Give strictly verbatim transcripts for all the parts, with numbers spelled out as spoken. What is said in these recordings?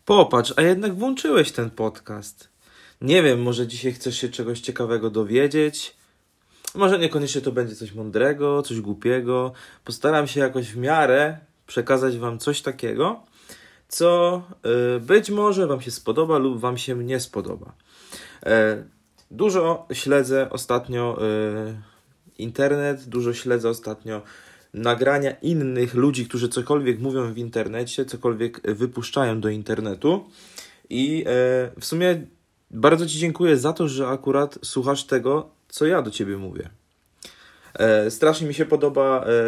Popatrz, a jednak włączyłeś ten podcast. Nie wiem, może dzisiaj chcesz się czegoś ciekawego dowiedzieć. Może niekoniecznie to będzie coś mądrego, coś głupiego. Postaram się jakoś w miarę przekazać wam coś takiego, co y, być może wam się spodoba lub wam się nie spodoba. Y, dużo śledzę ostatnio y, internet, dużo śledzę ostatnio nagrania innych ludzi, którzy cokolwiek mówią w internecie, cokolwiek wypuszczają do internetu. I y, w sumie bardzo ci dziękuję za to, że akurat słuchasz tego, co ja do ciebie mówię. E, strasznie mi się podoba e,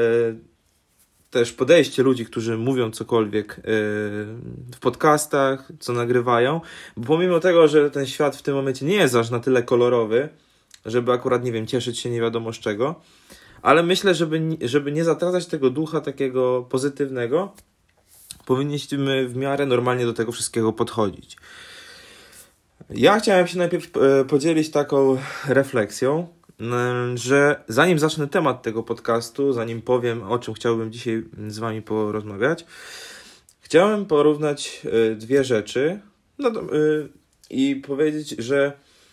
też podejście ludzi, którzy mówią cokolwiek e, w podcastach, co nagrywają, bo pomimo tego, że ten świat w tym momencie nie jest aż na tyle kolorowy, żeby akurat, nie wiem, cieszyć się nie wiadomo z czego, ale myślę, żeby, żeby nie zatracać tego ducha takiego pozytywnego, powinniśmy w miarę normalnie do tego wszystkiego podchodzić. Ja chciałem się najpierw e, podzielić taką refleksją, że zanim zacznę temat tego podcastu, zanim powiem, o czym chciałbym dzisiaj z wami porozmawiać, chciałem porównać dwie rzeczy no, i powiedzieć, że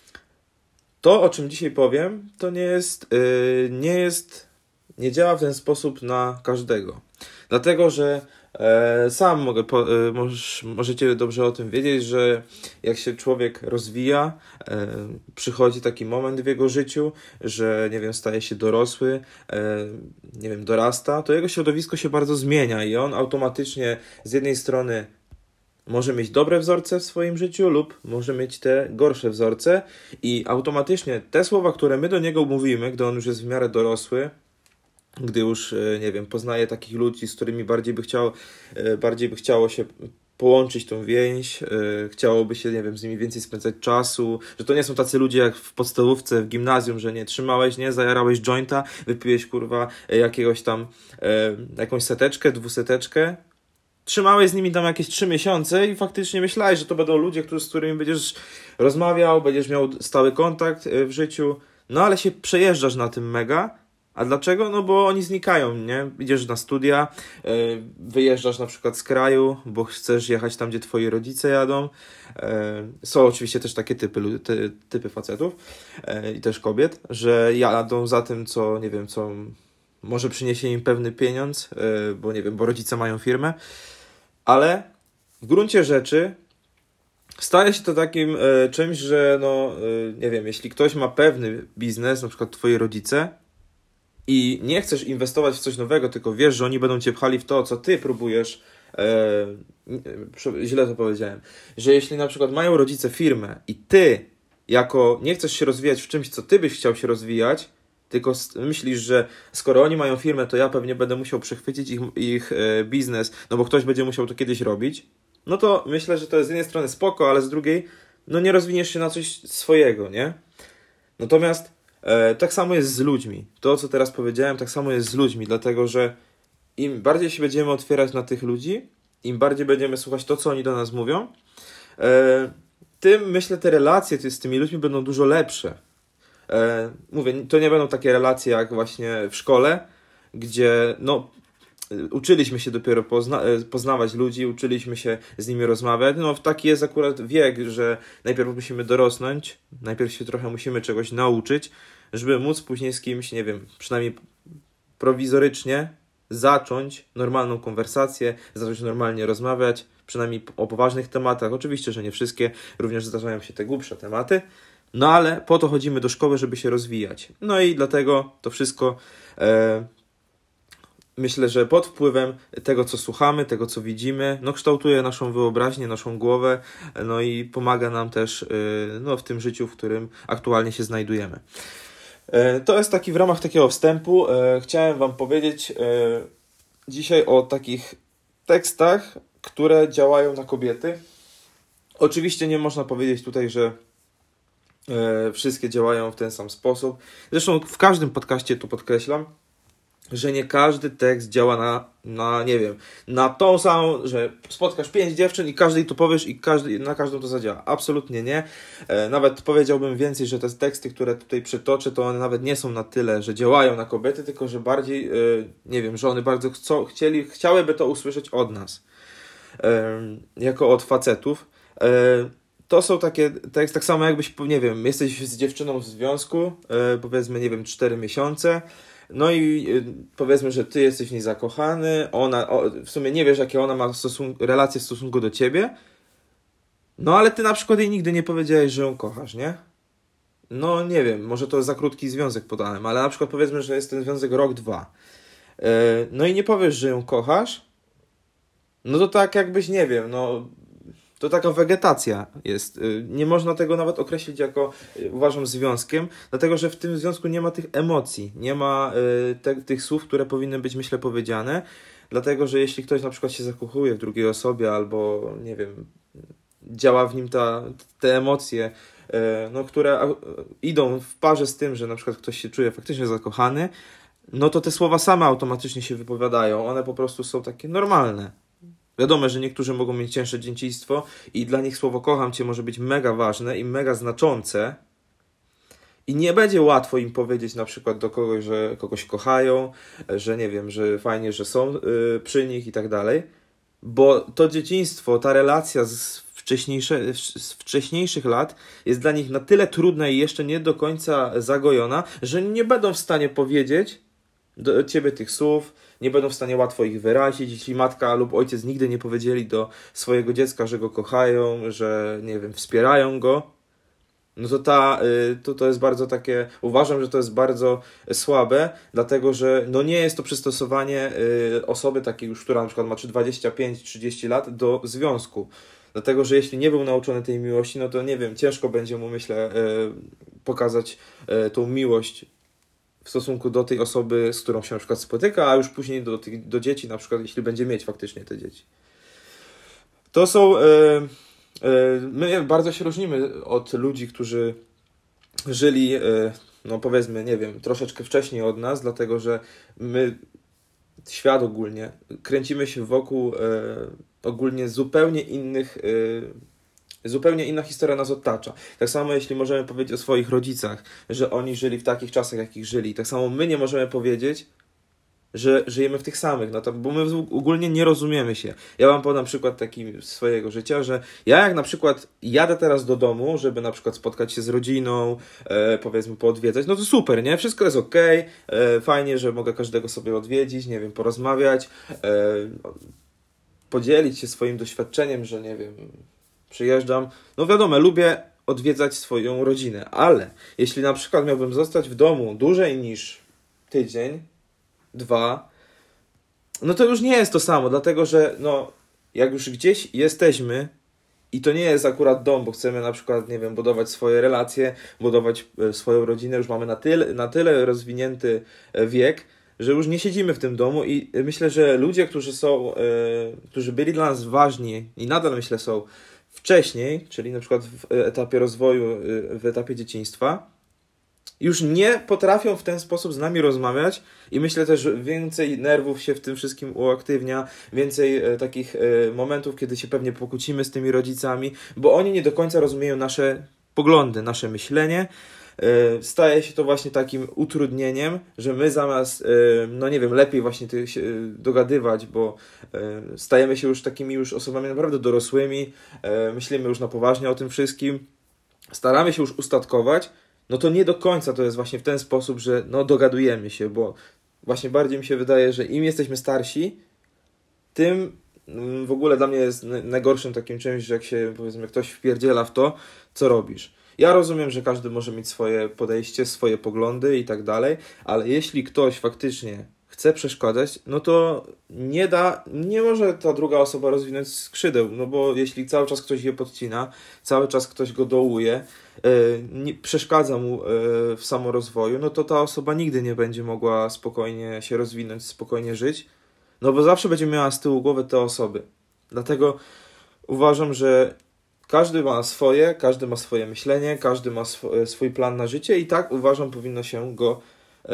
to, o czym dzisiaj powiem, to nie jest, nie jest, nie działa w ten sposób na każdego. Dlatego, że e, sam mogę, po, e, możesz, możecie dobrze o tym wiedzieć, że jak się człowiek rozwija, e, przychodzi taki moment w jego życiu, że nie wiem, staje się dorosły, e, nie wiem, dorasta, to jego środowisko się bardzo zmienia i on automatycznie z jednej strony może mieć dobre wzorce w swoim życiu lub może mieć te gorsze wzorce i automatycznie te słowa, które my do niego mówimy, gdy on już jest w miarę dorosły, gdy już, nie wiem, poznaje takich ludzi, z którymi bardziej by chciał, bardziej by chciało się połączyć tą więź, chciałoby się, nie wiem, z nimi więcej spędzać czasu, że to nie są tacy ludzie jak w podstawówce, w gimnazjum, że nie trzymałeś, nie, zajarałeś jointa, wypiłeś, kurwa, jakiegoś tam, jakąś seteczkę, dwuseteczkę, trzymałeś z nimi tam jakieś trzy miesiące i faktycznie myślałeś, że to będą ludzie, którzy, z którymi będziesz rozmawiał, będziesz miał stały kontakt w życiu, no ale się przejeżdżasz na tym mega. A dlaczego? No bo oni znikają, nie? Idziesz na studia, yy, wyjeżdżasz na przykład z kraju, bo chcesz jechać tam, gdzie twoi rodzice jadą. Yy, są oczywiście też takie typy, ty, typy facetów yy, i też kobiet, że jadą za tym, co, nie wiem, co może przyniesie im pewny pieniądz, yy, bo nie wiem, bo rodzice mają firmę, ale w gruncie rzeczy staje się to takim yy, czymś, że no, yy, nie wiem, jeśli ktoś ma pewny biznes, na przykład twoi rodzice, i nie chcesz inwestować w coś nowego, tylko wiesz, że oni będą cię pchali w to, co ty próbujesz, e, źle to powiedziałem, że jeśli na przykład mają rodzice firmę i ty jako nie chcesz się rozwijać w czymś, co ty byś chciał się rozwijać, tylko myślisz, że skoro oni mają firmę, to ja pewnie będę musiał przechwycić ich, ich e, biznes, no bo ktoś będzie musiał to kiedyś robić, no to myślę, że to jest z jednej strony spoko, ale z drugiej, no nie rozwiniesz się na coś swojego, nie? Natomiast E, tak samo jest z ludźmi. To, co teraz powiedziałem, tak samo jest z ludźmi, dlatego, że im bardziej się będziemy otwierać na tych ludzi, im bardziej będziemy słuchać to, co oni do nas mówią, e, tym, myślę, te relacje z tymi ludźmi będą dużo lepsze. E, mówię, to nie będą takie relacje jak właśnie w szkole, gdzie no, uczyliśmy się dopiero pozna- poznawać ludzi, uczyliśmy się z nimi rozmawiać. No, taki jest akurat wiek, że najpierw musimy dorosnąć, najpierw się trochę musimy czegoś nauczyć, żeby móc później z kimś, nie wiem, przynajmniej prowizorycznie zacząć normalną konwersację, zacząć normalnie rozmawiać, przynajmniej o poważnych tematach. Oczywiście, że nie wszystkie, również zdarzają się te głupsze tematy, no ale po to chodzimy do szkoły, żeby się rozwijać. No i dlatego to wszystko e, myślę, że pod wpływem tego, co słuchamy, tego, co widzimy, no kształtuje naszą wyobraźnię, naszą głowę, no i pomaga nam też e, no, w tym życiu, w którym aktualnie się znajdujemy. To jest taki w ramach takiego wstępu. Chciałem wam powiedzieć dzisiaj o takich tekstach, które działają na kobiety. Oczywiście nie można powiedzieć tutaj, że wszystkie działają w ten sam sposób. Zresztą w każdym podcaście to podkreślam, że nie każdy tekst działa na, na nie wiem, na tą samą, że spotkasz pięć dziewczyn i każdej to powiesz i każdy, na każdą to zadziała. Absolutnie nie. E, nawet powiedziałbym więcej, że te teksty, które tutaj przytoczę, to one nawet nie są na tyle, że działają na kobiety, tylko że bardziej, e, nie wiem, że one bardzo chcą, chcieli, chciałyby to usłyszeć od nas. jako od facetów. To są takie, tak, tak samo jakbyś, nie wiem, jesteś z dziewczyną w związku, powiedzmy, nie wiem, cztery miesiące, no i powiedzmy, że ty jesteś w niej zakochany, ona, o, w sumie nie wiesz, jakie ona ma stosun- relacje w stosunku do ciebie, no ale ty na przykład jej nigdy nie powiedziałeś, że ją kochasz, nie? No nie wiem, może to za krótki związek podałem, ale na przykład powiedzmy, że jest ten związek rok, dwa. Yy, no i nie powiesz, że ją kochasz, no to tak jakbyś, nie wiem, no to taka wegetacja jest. Yy, nie można tego nawet określić jako, yy, uważam, związkiem, dlatego że w tym związku nie ma tych emocji, nie ma yy, te, tych słów, które powinny być, myślę, powiedziane, dlatego że jeśli ktoś na przykład się zakochuje w drugiej osobie albo, nie wiem, działa w nim ta, te emocje, no, które idą w parze z tym, że na przykład ktoś się czuje faktycznie zakochany, no to te słowa same automatycznie się wypowiadają. One po prostu są takie normalne. Wiadomo, że niektórzy mogą mieć cięższe dzieciństwo i dla nich słowo kocham cię może być mega ważne i mega znaczące i nie będzie łatwo im powiedzieć na przykład do kogoś, że kogoś kochają, że nie wiem, że fajnie, że są yy, przy nich i tak dalej, bo to dzieciństwo, ta relacja z Wcześniejsze, z wcześniejszych lat jest dla nich na tyle trudna i jeszcze nie do końca zagojona, że nie będą w stanie powiedzieć do ciebie tych słów, nie będą w stanie łatwo ich wyrazić. Jeśli matka lub ojciec nigdy nie powiedzieli do swojego dziecka, że go kochają, że nie wiem, wspierają go, no to, ta, to, to jest bardzo takie, uważam, że to jest bardzo słabe, dlatego że no nie jest to przystosowanie osoby takiej już, która na przykład ma dwadzieścia pięć trzydzieści lat do związku. Dlatego, że jeśli nie był nauczony tej miłości, no to nie wiem, ciężko będzie mu, myślę, pokazać tą miłość w stosunku do tej osoby, z którą się na przykład spotyka, a już później do, tych, do dzieci, na przykład, jeśli będzie mieć faktycznie te dzieci. To są... My bardzo się różnimy od ludzi, którzy żyli, no powiedzmy, nie wiem, troszeczkę wcześniej od nas, dlatego, że my, świat ogólnie, kręcimy się wokół ogólnie zupełnie innych, yy, zupełnie inna historia nas otacza. Tak samo jeśli możemy powiedzieć o swoich rodzicach, że oni żyli w takich czasach, jakich żyli. Tak samo my nie możemy powiedzieć, że żyjemy w tych samych, no to, bo my ogólnie nie rozumiemy się. Ja wam podam przykład taki swojego życia, że ja jak na przykład jadę teraz do domu, żeby na przykład spotkać się z rodziną, e, powiedzmy poodwiedzać, no to super, nie? Wszystko jest okej, okay, fajnie, że mogę każdego sobie odwiedzić, nie wiem, porozmawiać, e, podzielić się swoim doświadczeniem, że nie wiem, przyjeżdżam. No wiadomo, lubię odwiedzać swoją rodzinę, ale jeśli na przykład miałbym zostać w domu dłużej niż tydzień, dwa, no to już nie jest to samo, dlatego że no, jak już gdzieś jesteśmy i to nie jest akurat dom, bo chcemy na przykład, nie wiem, budować swoje relacje, budować swoją rodzinę, już mamy na tyle, na tyle rozwinięty wiek, że już nie siedzimy w tym domu i myślę, że ludzie, którzy są, yy, którzy byli dla nas ważni i nadal myślę są wcześniej, czyli na przykład w etapie rozwoju, yy, w etapie dzieciństwa, już nie potrafią w ten sposób z nami rozmawiać i myślę też, że więcej nerwów się w tym wszystkim uaktywnia, więcej e, takich e, momentów, kiedy się pewnie pokłócimy z tymi rodzicami, bo oni nie do końca rozumieją nasze poglądy, nasze myślenie. E, staje się to właśnie takim utrudnieniem, że my zamiast, e, no nie wiem, lepiej właśnie ty, się dogadywać, bo e, stajemy się już takimi już osobami naprawdę dorosłymi, e, myślimy już na poważnie o tym wszystkim, staramy się już ustatkować, no to nie do końca to jest właśnie w ten sposób, że no dogadujemy się, bo właśnie bardziej mi się wydaje, że im jesteśmy starsi, tym w ogóle dla mnie jest najgorszym takim czymś, że jak się, powiedzmy, ktoś wpierdziela w to, co robisz. Ja rozumiem, że każdy może mieć swoje podejście, swoje poglądy i tak dalej, ale jeśli ktoś faktycznie chce przeszkadzać, no to nie da, nie może ta druga osoba rozwinąć skrzydeł, no bo jeśli cały czas ktoś je podcina, cały czas ktoś go dołuje, yy, nie, przeszkadza mu yy, w samorozwoju, no to ta osoba nigdy nie będzie mogła spokojnie się rozwinąć, spokojnie żyć, no bo zawsze będzie miała z tyłu głowy te osoby. Dlatego uważam, że każdy ma swoje, każdy ma swoje myślenie, każdy ma sw- swój plan na życie i tak uważam, powinno się go yy,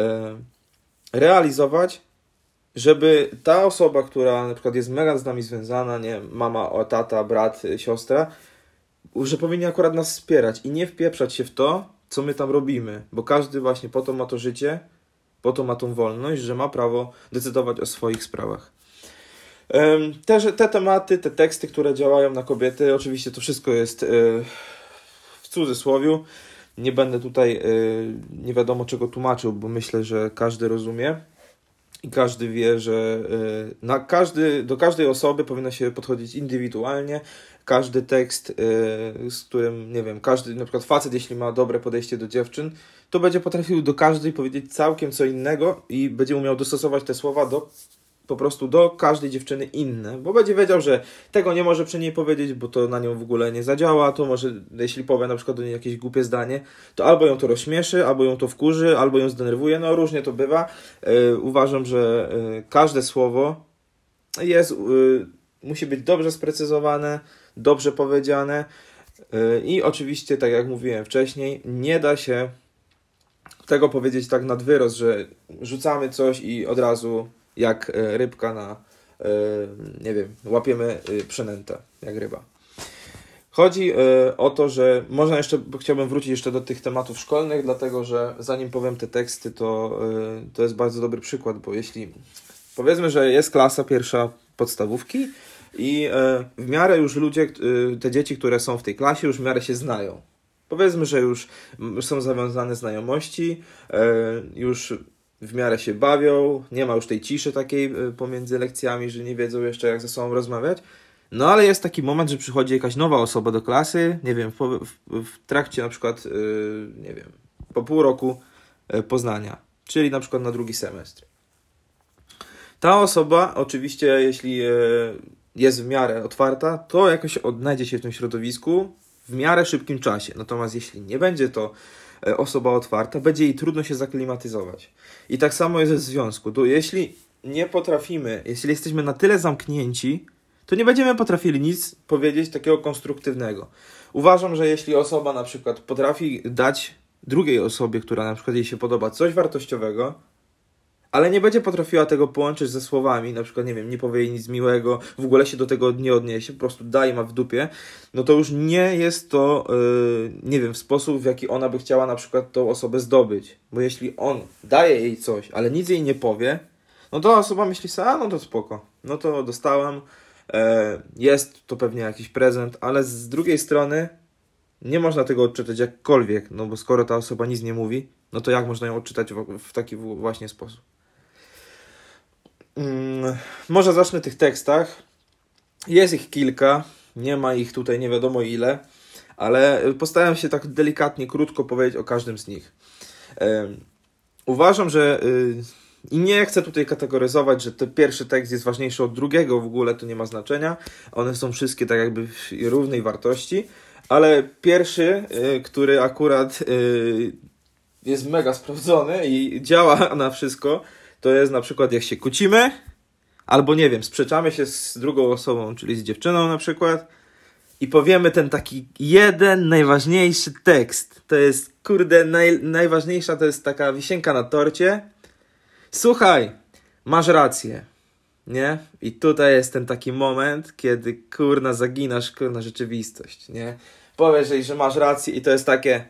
realizować, żeby ta osoba, która na przykład jest mega z nami związana, nie, mama, o, tata, brat, siostra, że powinni akurat nas wspierać i nie wpieprzać się w to, co my tam robimy, bo każdy właśnie po to ma to życie, po to ma tą wolność, że ma prawo decydować o swoich sprawach. Te, te tematy, te teksty, które działają na kobiety, oczywiście to wszystko jest w cudzysłowiu. Nie będę tutaj nie wiadomo czego tłumaczył, bo myślę, że każdy rozumie i każdy wie, że na każdy, do każdej osoby powinno się podchodzić indywidualnie. Każdy tekst, z którym, nie wiem, każdy, na przykład facet, jeśli ma dobre podejście do dziewczyn, to będzie potrafił do każdej powiedzieć całkiem co innego i będzie umiał dostosować te słowa do po prostu do każdej dziewczyny inne, bo będzie wiedział, że tego nie może przy niej powiedzieć, bo to na nią w ogóle nie zadziała, to może, jeśli powie na przykład do niej jakieś głupie zdanie, to albo ją to rozśmieszy, albo ją to wkurzy, albo ją zdenerwuje, no różnie to bywa. Yy, uważam, że yy, każde słowo jest, yy, musi być dobrze sprecyzowane, dobrze powiedziane yy, i oczywiście, tak jak mówiłem wcześniej, nie da się tego powiedzieć tak nad wyrost, że rzucamy coś i od razu jak rybka na, nie wiem, łapiemy przynętę, jak ryba. Chodzi o to, że można jeszcze, bo chciałbym wrócić jeszcze do tych tematów szkolnych, dlatego że zanim powiem te teksty, to, to jest bardzo dobry przykład, bo jeśli powiedzmy, że jest klasa pierwsza podstawówki i w miarę już ludzie, te dzieci, które są w tej klasie, już w miarę się znają. Powiedzmy, że już są zawiązane znajomości, już w miarę się bawią, nie ma już tej ciszy takiej pomiędzy lekcjami, że nie wiedzą jeszcze jak ze sobą rozmawiać. No ale jest taki moment, że przychodzi jakaś nowa osoba do klasy, nie wiem, w, w, w trakcie na przykład, yy, nie wiem, po pół roku poznania, czyli na przykład na drugi semestr. Ta osoba oczywiście, jeśli yy, jest w miarę otwarta, to jakoś odnajdzie się w tym środowisku w miarę szybkim czasie. Natomiast jeśli nie będzie to osoba otwarta, będzie jej trudno się zaklimatyzować. I tak samo jest w związku. To jeśli nie potrafimy, jeśli jesteśmy na tyle zamknięci, to nie będziemy potrafili nic powiedzieć takiego konstruktywnego. Uważam, że jeśli osoba na przykład potrafi dać drugiej osobie, która na przykład jej się podoba, coś wartościowego, ale nie będzie potrafiła tego połączyć ze słowami, na przykład, nie wiem, nie powie jej nic miłego, w ogóle się do tego nie odniesie, po prostu daje ma w dupie, no to już nie jest to, yy, nie wiem, w sposób, w jaki ona by chciała na przykład tą osobę zdobyć. Bo jeśli on daje jej coś, ale nic jej nie powie, no to osoba myśli sobie, a no to spoko, no to dostałam, yy, jest to pewnie jakiś prezent, ale z drugiej strony nie można tego odczytać jakkolwiek, no bo skoro ta osoba nic nie mówi, no to jak można ją odczytać w, w taki właśnie sposób? Hmm, może zacznę tych tekstach. Jest ich kilka, nie ma ich tutaj nie wiadomo ile, ale postaram się tak delikatnie, krótko powiedzieć o każdym z nich. Um, uważam, że yy, i nie chcę tutaj kategoryzować, że ten pierwszy tekst jest ważniejszy od drugiego, w ogóle to nie ma znaczenia. One są wszystkie tak jakby w równej wartości, ale pierwszy, yy, który akurat yy, jest mega sprawdzony i działa na wszystko, to jest na przykład jak się kłócimy, albo nie wiem, sprzeczamy się z drugą osobą, czyli z dziewczyną na przykład i powiemy ten taki jeden najważniejszy tekst. To jest, kurde, naj, najważniejsza to jest taka wisienka na torcie. Słuchaj, masz rację, nie? I tutaj jest ten taki moment, kiedy kurna zaginasz kurna rzeczywistość, nie? Powiesz jej, że masz rację i to jest takie...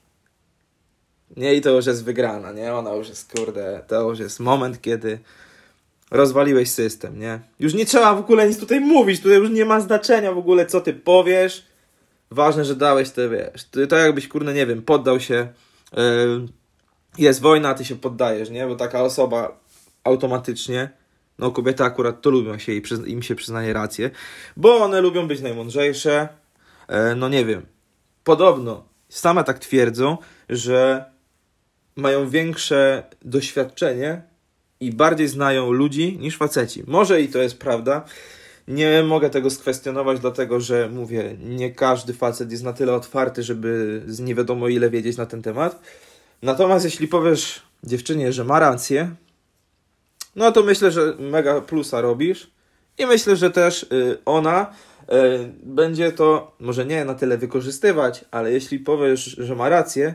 Nie, i to już jest wygrana, nie? Ona już jest, kurde, to już jest moment, kiedy rozwaliłeś system, nie? Już nie trzeba w ogóle nic tutaj mówić, tutaj już nie ma znaczenia w ogóle, co ty powiesz. Ważne, że dałeś te, wiesz, to tak jakbyś, kurde, nie wiem, poddał się, yy, jest wojna, a ty się poddajesz, nie? Bo taka osoba automatycznie, no kobiety akurat to lubią, się i im się przyznaje rację, bo one lubią być najmądrzejsze, yy, no nie wiem, podobno same tak twierdzą, że mają większe doświadczenie i bardziej znają ludzi niż faceci. Może i to jest prawda. Nie mogę tego skwestionować, dlatego że mówię, nie każdy facet jest na tyle otwarty, żeby z nie wiadomo ile wiedzieć na ten temat. Natomiast jeśli powiesz dziewczynie, że ma rację, no to myślę, że mega plusa robisz i myślę, że też y, ona y, będzie to może nie na tyle wykorzystywać, ale jeśli powiesz, że ma rację,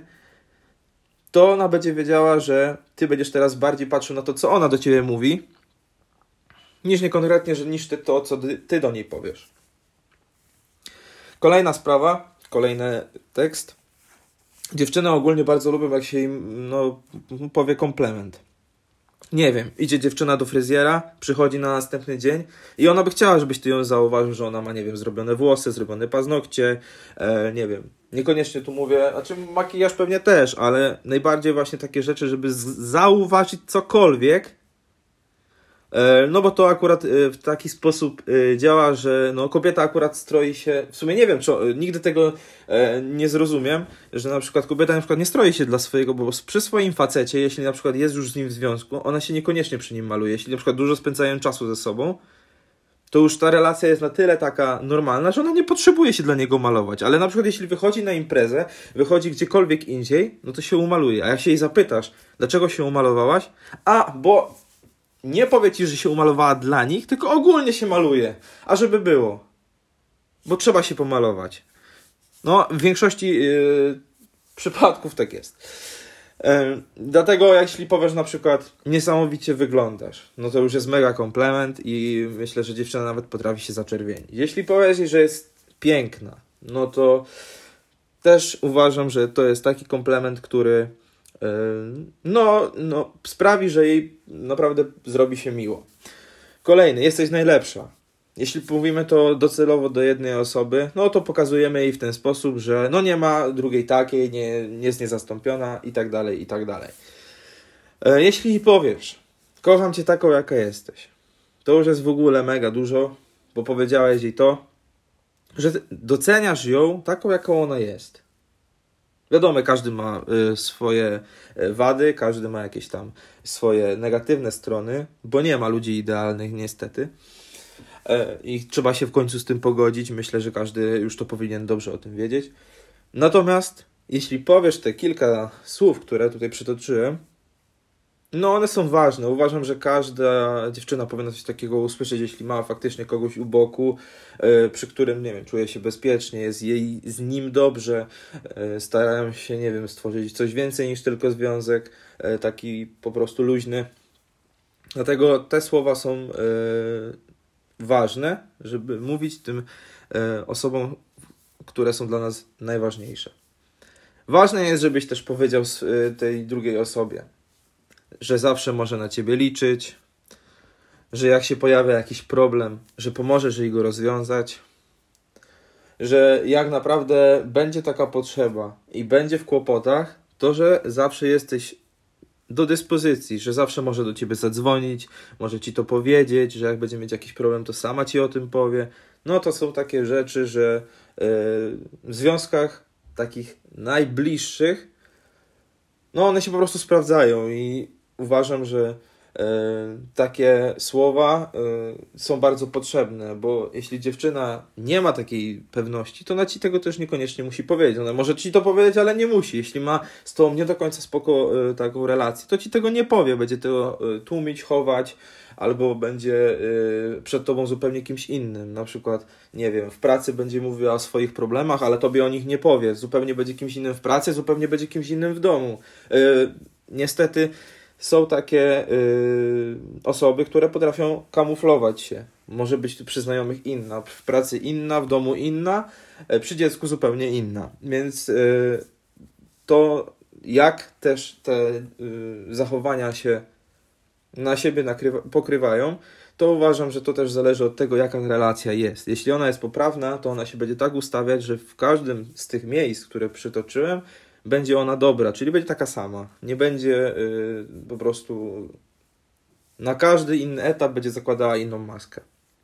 to ona będzie wiedziała, że ty będziesz teraz bardziej patrzył na to, co ona do ciebie mówi, niż nie konkretnie, że niż ty to, co ty do niej powiesz. Kolejna sprawa, kolejny tekst. Dziewczyny ogólnie bardzo lubią, jak się im no, powie komplement. nie wiem, idzie dziewczyna do fryzjera, przychodzi na następny dzień i ona by chciała, żebyś ty ją zauważył, że ona ma, nie wiem, zrobione włosy, zrobione paznokcie, e, nie wiem, niekoniecznie tu mówię, znaczy makijaż pewnie też, ale najbardziej właśnie takie rzeczy, żeby z- zauważyć cokolwiek, e, no bo to akurat e, w taki sposób e, działa, że no kobieta akurat stroi się, w sumie nie wiem, czy, e, nigdy tego e, nie zrozumiem, że na przykład kobieta na przykład nie stroi się dla swojego, bo przy swoim facecie, jeśli na przykład jest już z nim w związku, ona się niekoniecznie przy nim maluje. Jeśli na przykład dużo spędzają czasu ze sobą, to już ta relacja jest na tyle taka normalna, że ona nie potrzebuje się dla niego malować. Ale na przykład jeśli wychodzi na imprezę, wychodzi gdziekolwiek indziej, no to się umaluje. A jak się jej zapytasz, dlaczego się umalowałaś? A, bo nie powie ci, że się umalowała dla nich, tylko ogólnie się maluje. A żeby było. Bo trzeba się pomalować. No, w większości yy, przypadków tak jest. Yy, dlatego jeśli powiesz na przykład niesamowicie wyglądasz, no to już jest mega komplement i myślę, że dziewczyna nawet potrafi się zaczerwienić. Jeśli powiesz jej, że jest piękna, no to też uważam, że to jest taki komplement, który yy, no, no, sprawi, że jej naprawdę zrobi się miło. Kolejny, jesteś najlepsza. Jeśli mówimy to docelowo do jednej osoby, no to pokazujemy jej w ten sposób, że no nie ma drugiej takiej, nie, nie jest niezastąpiona i tak dalej, i tak dalej. E, jeśli powiesz, kocham cię taką, jaka jesteś, to już jest w ogóle mega dużo, bo powiedziałeś jej to, że doceniasz ją taką, jaką ona jest. Wiadomo, każdy ma y, swoje wady, każdy ma jakieś tam swoje negatywne strony, bo nie ma ludzi idealnych niestety. I trzeba się w końcu z tym pogodzić. Myślę, że każdy już to powinien dobrze o tym wiedzieć. Natomiast jeśli powiesz te kilka słów, które tutaj przytoczyłem, no one są ważne. Uważam, że każda dziewczyna powinna coś takiego usłyszeć, jeśli ma faktycznie kogoś u boku, yy, przy którym, nie wiem, czuje się bezpiecznie, jest jej z nim dobrze, yy, starają się, nie wiem, stworzyć coś więcej niż tylko związek, yy, taki po prostu luźny. Dlatego te słowa są yy, ważne, żeby mówić tym yy, osobom, które są dla nas najważniejsze. Ważne jest, żebyś też powiedział yy, tej drugiej osobie, że zawsze może na ciebie liczyć, że jak się pojawia jakiś problem, że pomożesz jej go rozwiązać, że jak naprawdę będzie taka potrzeba i będzie w kłopotach, to że zawsze jesteś do dyspozycji, że zawsze może do ciebie zadzwonić, może ci to powiedzieć, że jak będzie mieć jakiś problem, to sama ci o tym powie. No to są takie rzeczy, że yy, w związkach takich najbliższych, no one się po prostu sprawdzają i uważam, że y, takie słowa y, są bardzo potrzebne, bo jeśli dziewczyna nie ma takiej pewności, to ona ci tego też niekoniecznie musi powiedzieć. Ona może ci to powiedzieć, ale nie musi. Jeśli ma z tobą nie do końca spoko y, taką relację, to ci tego nie powie. Będzie to y, tłumić, chować, albo będzie y, przed tobą zupełnie kimś innym. Na przykład, nie wiem, w pracy będzie mówiła o swoich problemach, ale tobie o nich nie powie. Zupełnie będzie kimś innym w pracy, zupełnie będzie kimś innym w domu. Y, niestety są takie y, osoby, które potrafią kamuflować się. Może być przy znajomych inna, w pracy inna, w domu inna, y, przy dziecku zupełnie inna. Więc y, to jak też te y, zachowania się na siebie nakrywa, pokrywają, to uważam, że to też zależy od tego, jaka relacja jest. Jeśli ona jest poprawna, to ona się będzie tak ustawiać, że w każdym z tych miejsc, które przytoczyłem, będzie ona dobra, czyli będzie taka sama. Nie będzie yy, po prostu na każdy inny etap będzie zakładała inną maskę.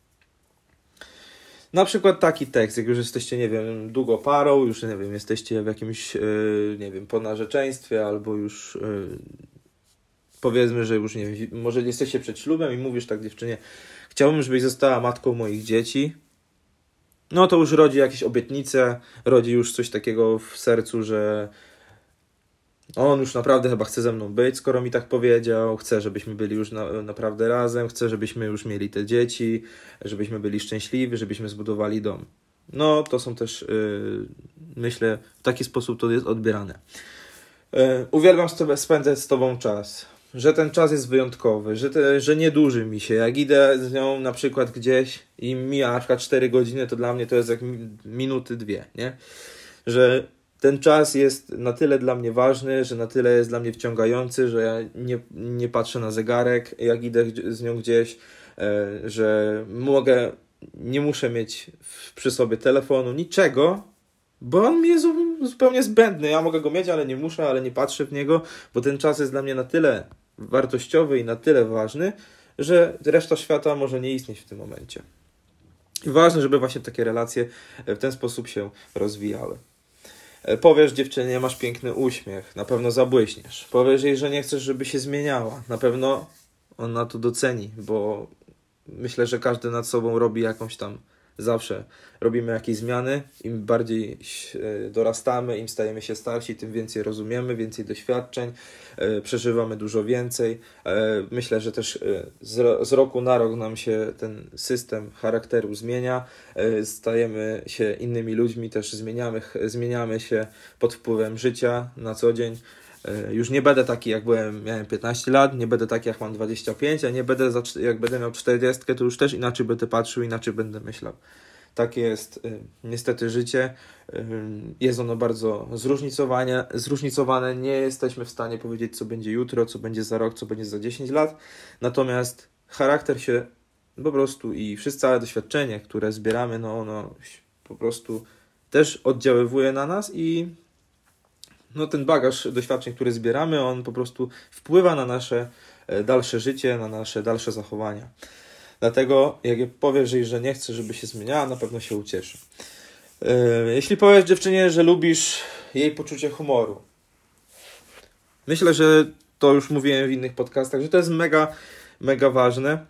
Na przykład taki tekst, jak już jesteście, nie wiem, długo parą, już, nie wiem, jesteście w jakimś, yy, nie wiem, po narzeczeństwie, albo już yy, powiedzmy, że już, nie wiem, może jesteście przed ślubem i mówisz tak dziewczynie, chciałbym, żebyś została matką moich dzieci. No to już rodzi jakieś obietnice, rodzi już coś takiego w sercu, że on już naprawdę chyba chce ze mną być, skoro mi tak powiedział, chce, żebyśmy byli już na, naprawdę razem, chce, żebyśmy już mieli te dzieci, żebyśmy byli szczęśliwi, żebyśmy zbudowali dom. No, to są też, yy, myślę, w taki sposób to jest odbierane. Yy, uwielbiam sobie spędzać z tobą czas, że ten czas jest wyjątkowy, że, te, że nie dłuży mi się. Jak idę z nią na przykład gdzieś i mija na przykład cztery godziny, to dla mnie to jest jak minuty dwie, nie? Że ten czas jest na tyle dla mnie ważny, że na tyle jest dla mnie wciągający, że ja nie, nie patrzę na zegarek, jak idę z nią gdzieś, że mogę, nie muszę mieć przy sobie telefonu, niczego, bo on mi jest zupełnie zbędny. Ja mogę go mieć, ale nie muszę, ale nie patrzę w niego, bo ten czas jest dla mnie na tyle wartościowy i na tyle ważny, że reszta świata może nie istnieć w tym momencie. I ważne, żeby właśnie takie relacje w ten sposób się rozwijały. Powiesz dziewczynie, masz piękny uśmiech, na pewno zabłyśniesz. Powiesz jej, że nie chcesz, żeby się zmieniała. Na pewno ona to doceni, bo myślę, że każdy nad sobą robi jakąś tam, zawsze robimy jakieś zmiany. Im bardziej dorastamy, im stajemy się starsi, tym więcej rozumiemy, więcej doświadczeń, przeżywamy dużo więcej. Myślę, że też z roku na rok nam się ten system charakteru zmienia, stajemy się innymi ludźmi, też zmieniamy, zmieniamy się pod wpływem życia na co dzień. Już nie będę taki, jak byłem, miałem piętnaście lat, nie będę taki, jak mam dwadzieścia pięć, a nie będę, za, jak będę miał czterdzieści, to już też inaczej będę patrzył, inaczej będę myślał. Takie jest y, niestety życie. Y, jest ono bardzo zróżnicowane, zróżnicowane. Nie jesteśmy w stanie powiedzieć, co będzie jutro, co będzie za rok, co będzie za dziesięć lat. Natomiast charakter się po prostu i wszystkie całe doświadczenie, które zbieramy, no ono po prostu też oddziaływuje na nas i no ten bagaż doświadczeń, który zbieramy, on po prostu wpływa na nasze dalsze życie, na nasze dalsze zachowania. Dlatego jak powiesz jej, że nie chcesz, żeby się zmieniała, na pewno się ucieszy. Jeśli powiesz dziewczynie, że lubisz jej poczucie humoru. Myślę, że to już mówiłem w innych podcastach, że to jest mega, mega ważne.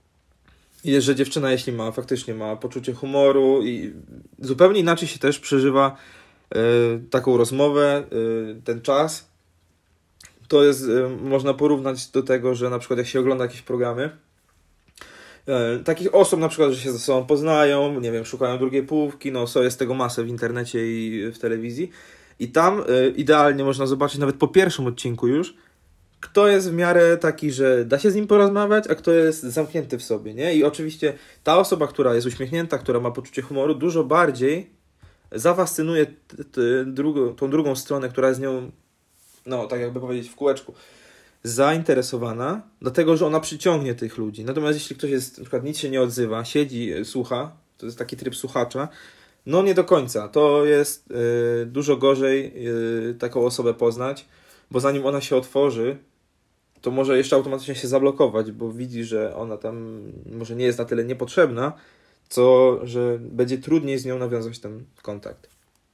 I że dziewczyna, jeśli ma, faktycznie ma poczucie humoru i zupełnie inaczej się też przeżywa taką rozmowę, ten czas, to jest, można porównać do tego, że na przykład jak się ogląda jakieś programy, takich osób na przykład, że się ze sobą poznają, nie wiem, szukają drugiej połówki, no so jest tego masę w internecie i w telewizji i tam idealnie można zobaczyć nawet po pierwszym odcinku już, kto jest w miarę taki, że da się z nim porozmawiać, a kto jest zamknięty w sobie, nie? I oczywiście ta osoba, która jest uśmiechnięta, która ma poczucie humoru, dużo bardziej zafascynuje t- t- drugą, tą drugą stronę, która jest z nią, no tak jakby powiedzieć w kółeczku, zainteresowana, dlatego, że ona przyciągnie tych ludzi. Natomiast jeśli ktoś jest, na przykład nic się nie odzywa, siedzi, słucha, to jest taki tryb słuchacza, no nie do końca. To jest y, dużo gorzej y, taką osobę poznać, bo zanim ona się otworzy, to może jeszcze automatycznie się zablokować, bo widzi, że ona tam może nie jest na tyle niepotrzebna, co, że będzie trudniej z nią nawiązać ten kontakt.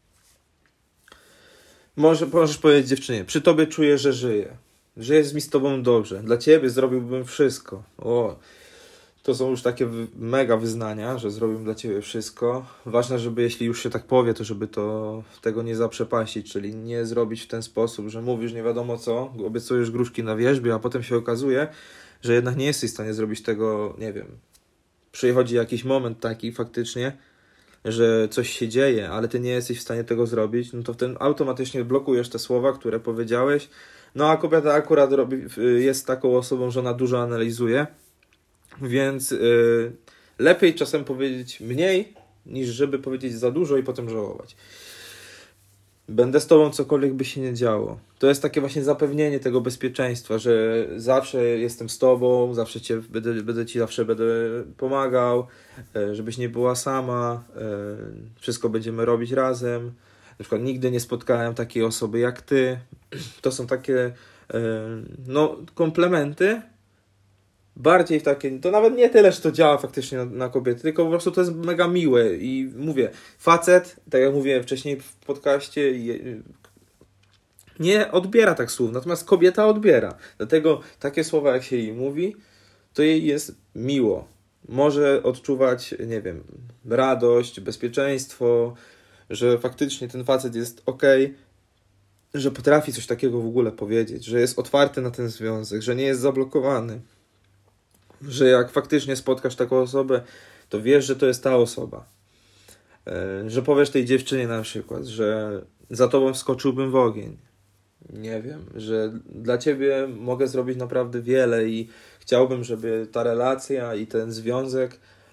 Może, możesz powiedzieć dziewczynie, przy tobie czuję, że żyję. Że jest mi z tobą dobrze. Dla ciebie zrobiłbym wszystko. O, to są już takie mega wyznania, że zrobiłbym dla ciebie wszystko. Ważne, żeby jeśli już się tak powie, to żeby to tego nie zaprzepaścić, czyli nie zrobić w ten sposób, że mówisz nie wiadomo co, obiecujesz gruszki na wierzbie, a potem się okazuje, że jednak nie jesteś w stanie zrobić tego, nie wiem. Przychodzi jakiś moment taki faktycznie, że coś się dzieje, ale ty nie jesteś w stanie tego zrobić, no to wtedy automatycznie blokujesz te słowa, które powiedziałeś. No a kobieta akurat robi, jest taką osobą, że ona dużo analizuje, więc yy, lepiej czasem powiedzieć mniej, niż żeby powiedzieć za dużo i potem żałować. Będę z tobą, cokolwiek by się nie działo. To jest takie właśnie zapewnienie tego bezpieczeństwa, że zawsze jestem z tobą, zawsze cię, będę, będę ci zawsze będę pomagał, żebyś nie była sama, wszystko będziemy robić razem. Na przykład nigdy nie spotkałem takiej osoby jak ty. To są takie no, komplementy, bardziej w takie, to nawet nie tyle, że to działa faktycznie na, na kobiety, tylko po prostu to jest mega miłe i mówię, facet, tak jak mówiłem wcześniej w podcaście, nie odbiera tak słów, natomiast kobieta odbiera. Dlatego takie słowa, jak się jej mówi, to jej jest miło. Może odczuwać, nie wiem, radość, bezpieczeństwo, że faktycznie ten facet jest okej, że potrafi coś takiego w ogóle powiedzieć, że jest otwarty na ten związek, że nie jest zablokowany. Że jak faktycznie spotkasz taką osobę, to wiesz, że to jest ta osoba. Że powiesz tej dziewczynie na przykład, że za tobą wskoczyłbym w ogień. Nie wiem, że dla ciebie mogę zrobić naprawdę wiele i chciałbym, żeby ta relacja i ten związek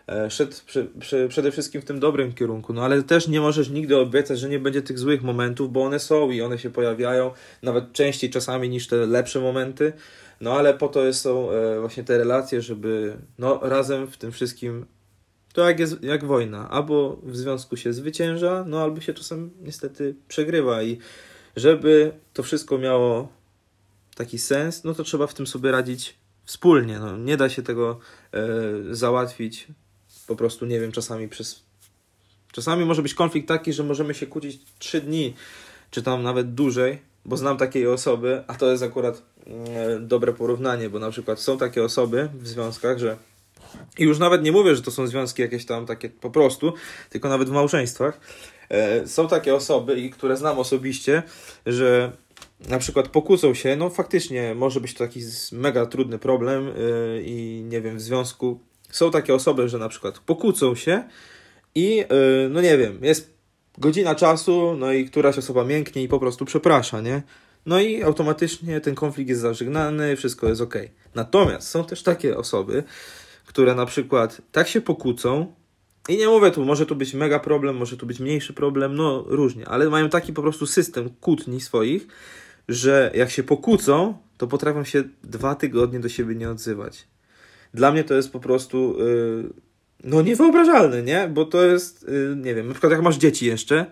e, szedł przy, przy, przede wszystkim w tym dobrym kierunku, no ale też nie możesz nigdy obiecać, że nie będzie tych złych momentów, bo one są i one się pojawiają, nawet częściej czasami niż te lepsze momenty, no ale po to są e, właśnie te relacje, żeby no razem w tym wszystkim, to jak jest jak wojna, albo w związku się zwycięża, no albo się czasem niestety przegrywa i żeby to wszystko miało taki sens, no to trzeba w tym sobie radzić wspólnie. No, nie da się tego e, załatwić po prostu, nie wiem, czasami przez... Czasami może być konflikt taki, że możemy się kłócić trzy dni, czy tam nawet dłużej, bo znam takiej osoby, a to jest akurat e, dobre porównanie, bo na przykład są takie osoby w związkach, że i już nawet nie mówię, że to są związki jakieś tam takie po prostu, tylko nawet w małżeństwach. E, są takie osoby, i które znam osobiście, że na przykład pokłócą się, no faktycznie może być to taki mega trudny problem yy, i nie wiem, w związku są takie osoby, że na przykład pokłócą się i yy, no nie wiem, jest godzina czasu, no i któraś osoba mięknie i po prostu przeprasza, nie? No i automatycznie ten konflikt jest zażegnany, wszystko jest okej. Natomiast są też takie osoby, które na przykład tak się pokłócą i nie mówię tu, może tu być mega problem, może tu być mniejszy problem, no różnie, ale mają taki po prostu system kłótni swoich, że jak się pokłócą, to potrafią się dwa tygodnie do siebie nie odzywać. Dla mnie to jest po prostu yy, no niewyobrażalne, nie? Bo to jest, yy, nie wiem, na przykład jak masz dzieci jeszcze,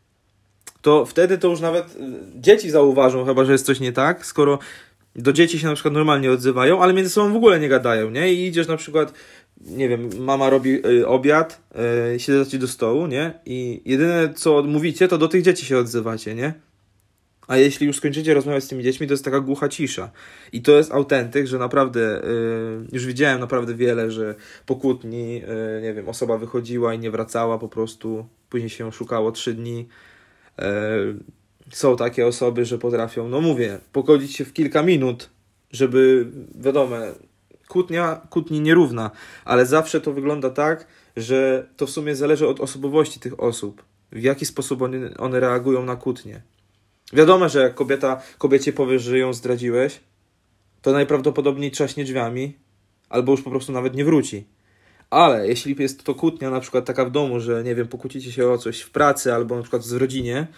to wtedy to już nawet yy, dzieci zauważą chyba, że jest coś nie tak, skoro do dzieci się na przykład normalnie odzywają, ale między sobą w ogóle nie gadają, nie? I idziesz na przykład, nie wiem, mama robi yy, obiad, yy, siadacie do stołu, nie? I jedyne co mówicie, to do tych dzieci się odzywacie, nie? A jeśli już skończycie rozmawiać z tymi dziećmi, to jest taka głucha cisza. I to jest autentyk, że naprawdę, yy, już widziałem naprawdę wiele, że po kłótni, yy, nie wiem, osoba wychodziła i nie wracała po prostu, później się ją szukało trzy dni. Yy, są takie osoby, że potrafią, no mówię, pogodzić się w kilka minut, żeby, wiadomo, kłótnia kłótni nierówna, ale zawsze to wygląda tak, że to w sumie zależy od osobowości tych osób. W jaki sposób one, one reagują na kłótnię. Wiadomo, że jak kobieta, kobiecie powiesz, że ją zdradziłeś, to najprawdopodobniej trzaśnie drzwiami, albo już po prostu nawet nie wróci. Ale jeśli jest to kłótnia na przykład taka w domu, że nie wiem, pokłócicie się o coś w pracy, albo na przykład w rodzinie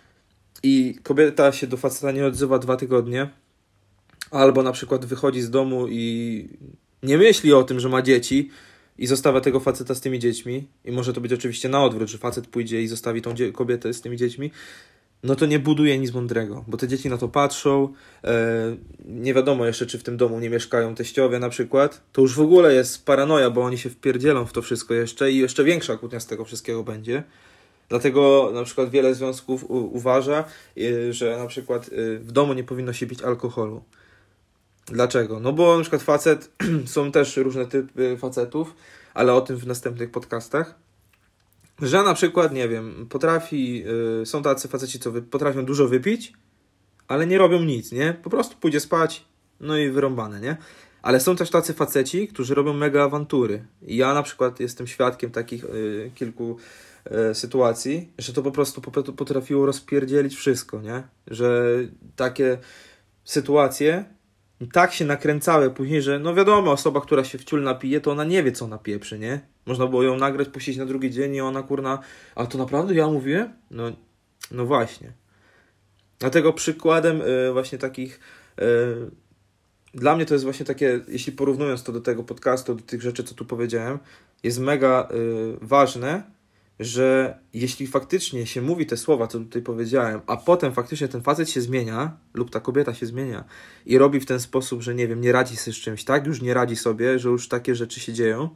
i kobieta się do faceta nie odzywa dwa tygodnie, albo na przykład wychodzi z domu i nie myśli o tym, że ma dzieci i zostawia tego faceta z tymi dziećmi, i może to być oczywiście na odwrót, że facet pójdzie i zostawi tą dzie- kobietę z tymi dziećmi, no to nie buduje nic mądrego, bo te dzieci na to patrzą, e, nie wiadomo jeszcze, czy w tym domu nie mieszkają teściowie na przykład, to już w ogóle jest paranoja, bo oni się wpierdzielą w to wszystko jeszcze i jeszcze większa kłótnia z tego wszystkiego będzie. Dlatego na przykład wiele związków u- uważa, y, że na przykład y, w domu nie powinno się pić alkoholu. Dlaczego? No bo na przykład facet, są też różne typy facetów, ale o tym w następnych podcastach, że na przykład, nie wiem, potrafi, yy, są tacy faceci, co wy, potrafią dużo wypić, ale nie robią nic, nie? Po prostu pójdzie spać, no i wyrąbane, nie? Ale są też tacy faceci, którzy robią mega awantury. I ja na przykład jestem świadkiem takich yy, kilku yy, sytuacji, że to po prostu potrafiło rozpierdzielić wszystko, nie? Że takie sytuacje tak się nakręcały później, że no wiadomo, osoba, która się wciul napije, to ona nie wie, co napieprzy, nie? Można było ją nagrać, puścić na drugi dzień i ona, kurna, a to naprawdę ja mówiłem? No, no właśnie. Dlatego przykładem y, właśnie takich, y, dla mnie to jest właśnie takie, jeśli porównując to do tego podcastu, do tych rzeczy, co tu powiedziałem, jest mega y, ważne, że jeśli faktycznie się mówi te słowa, co tutaj powiedziałem, a potem faktycznie ten facet się zmienia, lub ta kobieta się zmienia i robi w ten sposób, że nie wiem, nie radzi sobie z czymś, tak? Już nie radzi sobie, że już takie rzeczy się dzieją,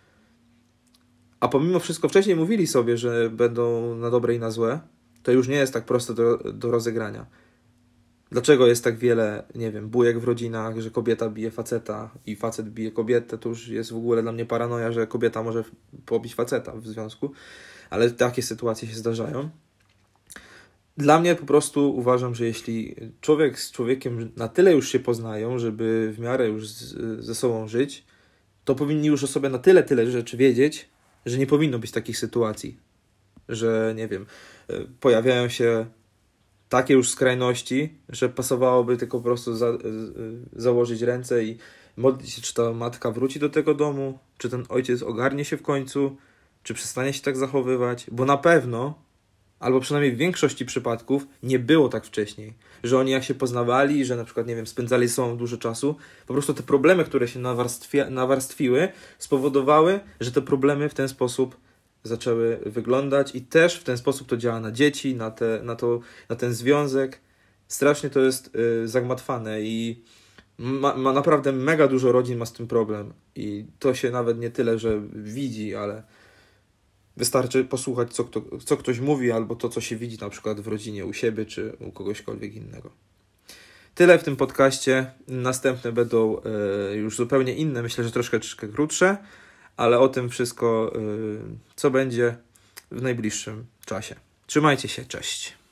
a pomimo wszystko wcześniej mówili sobie, że będą na dobre i na złe, to już nie jest tak proste do, do rozegrania. Dlaczego jest tak wiele, nie wiem, bujek w rodzinach, że kobieta bije faceta i facet bije kobietę, to już jest w ogóle dla mnie paranoja, że kobieta może pobić faceta w związku, ale takie sytuacje się zdarzają. Dla mnie po prostu uważam, że jeśli człowiek z człowiekiem na tyle już się poznają, żeby w miarę już z, ze sobą żyć, to powinni już o sobie na tyle, tyle rzeczy wiedzieć, że nie powinno być takich sytuacji, że nie wiem, pojawiają się takie już skrajności, że pasowałoby tylko po prostu za, założyć ręce i modlić się, czy ta matka wróci do tego domu, czy ten ojciec ogarnie się w końcu, czy przestanie się tak zachowywać, bo na pewno, albo przynajmniej w większości przypadków, nie było tak wcześniej, że oni jak się poznawali, że na przykład, nie wiem, spędzali ze sobą dużo czasu, po prostu te problemy, które się nawarstwi- nawarstwiły, spowodowały, że te problemy w ten sposób zaczęły wyglądać i też w ten sposób to działa na dzieci, na, te, na, to, na ten związek. Strasznie to jest y, zagmatwane i ma, ma naprawdę mega dużo rodzin ma z tym problem i to się nawet nie tyle, że widzi, ale wystarczy posłuchać, co, kto, co ktoś mówi, albo to, co się widzi na przykład w rodzinie u siebie, czy u kogośkolwiek innego. Tyle w tym podcaście. Następne będą y, już zupełnie inne, myślę, że troszkę, troszkę krótsze, ale o tym wszystko, y, co będzie w najbliższym czasie. Trzymajcie się, cześć.